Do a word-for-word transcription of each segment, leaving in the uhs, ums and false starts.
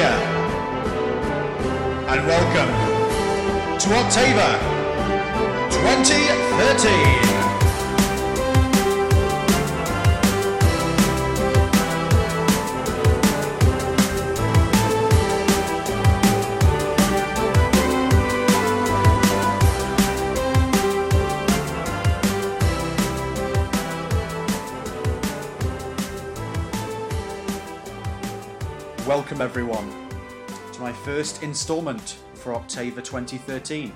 Australia, and welcome to Octava twenty thirteen. Welcome everyone to my first instalment for Octava twenty thirteen.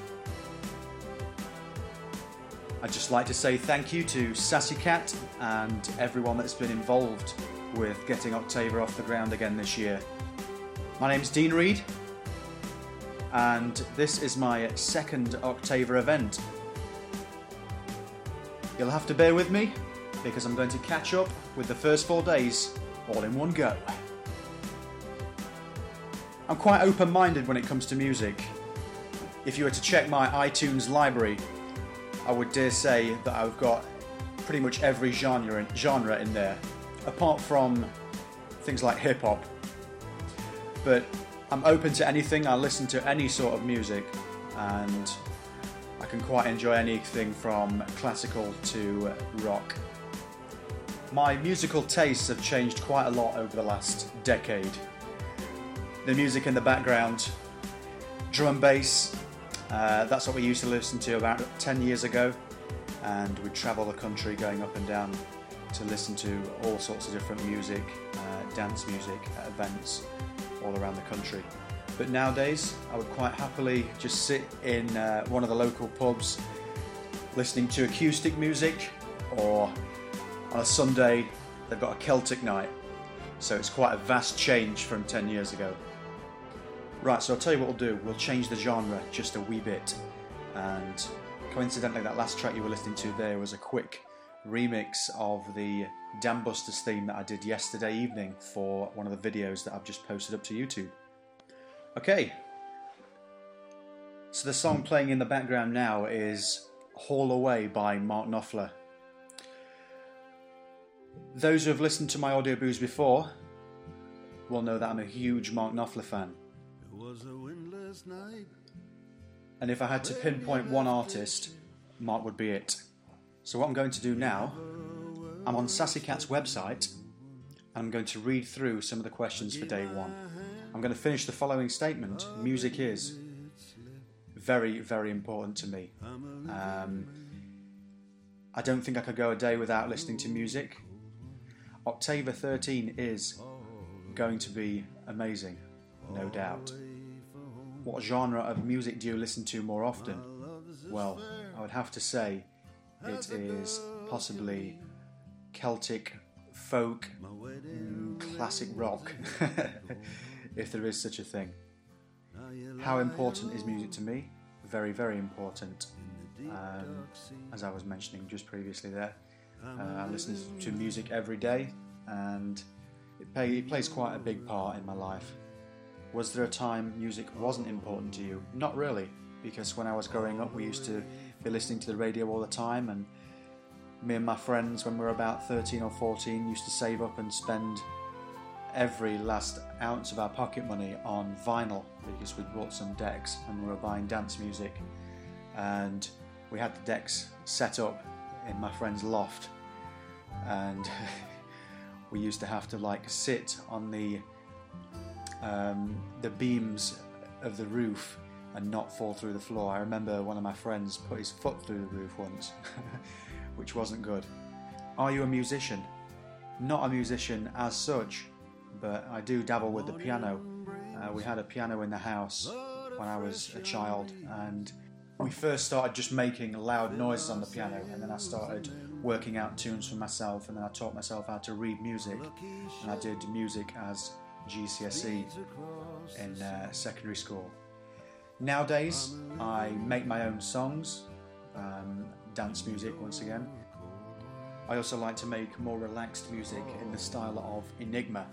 I'd just like to say thank you to Sassy Cat and everyone that's been involved with getting Octava off the ground again this year. My name's Dean Reed and this is my second Octava event. You'll have to bear with me because I'm going to catch up with the first four days all in one go. I'm quite open-minded when it comes to music. If you were to check my iTunes library, I would dare say that I've got pretty much every genre in, genre in there, apart from things like hip-hop. But I'm open to anything, I listen to any sort of music, and I can quite enjoy anything from classical to rock. My musical tastes have changed quite a lot over the last decade. The music in the background, drum and bass, uh, that's what we used to listen to about ten years ago, and we'd travel the country going up and down to listen to all sorts of different music, uh, dance music at events all around the country. But nowadays I would quite happily just sit in uh, one of the local pubs listening to acoustic music, or on a Sunday they've got a Celtic night, so it's quite a vast change from ten years ago. Right, so I'll tell you what we'll do. We'll change the genre just a wee bit. And coincidentally, that last track you were listening to there was a quick remix of the Dam Busters theme that I did yesterday evening for one of the videos that I've just posted up to YouTube. Okay. So the song playing in the background now is Haul Away by Mark Knopfler. Those who have listened to my audio booze before will know that I'm a huge Mark Knopfler fan. Was a windless night. And if I had to pinpoint one artist, Mark would be it. So what I'm going to do now, I'm on Sassy Cat's website and I'm going to read through some of the questions for day one. I'm going to finish the following statement: music is very, very important to me. Um, I don't think I could go a day without listening to music. Octava thirteen is going to be amazing, no doubt. What genre of music do you listen to more often? Well, I would have to say it is possibly Celtic, folk, mm, classic rock, if there is such a thing. How important is music to me? Very, very important. Um, as I was mentioning just previously there, uh, I listen to music every day, and it, pay, it plays quite a big part in my life. Was there a time music wasn't important to you? Not really, because when I was growing up we used to be listening to the radio all the time, and me and my friends, when we were about thirteen or fourteen, used to save up and spend every last ounce of our pocket money on vinyl, because we bought some decks and we were buying dance music, and we had the decks set up in my friend's loft, and we used to have to like sit on the Um, the beams of the roof and not fall through the floor. I remember one of my friends put his foot through the roof once, which wasn't good. Are you a musician? Not a musician as such, but I do dabble with the piano. Uh, we had a piano in the house when I was a child, and we first started just making loud noises on the piano, and then I started working out tunes for myself, and then I taught myself how to read music, and I did music as G C S E in uh, secondary school. Nowadays I make my own songs, um, dance music once again. I also like to make more relaxed music in the style of Enigma.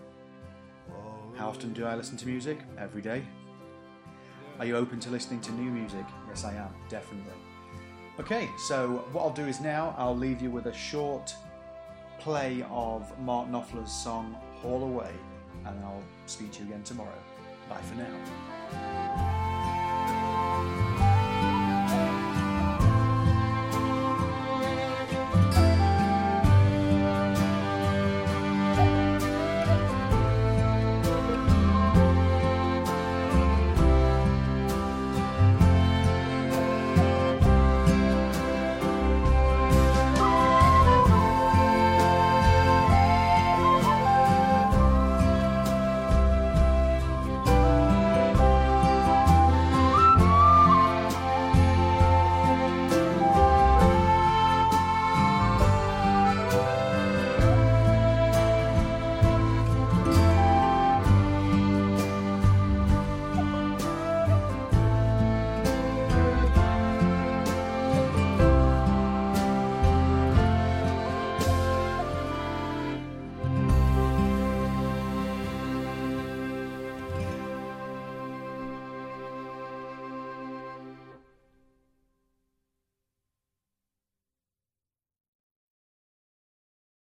How often do I listen to music? Every day. Are you open to listening to new music? Yes, I am, definitely. Okay, so what I'll do is now I'll leave you with a short play of Mark Knopfler's song Haul Away and I'll speak to you again tomorrow. Bye for now.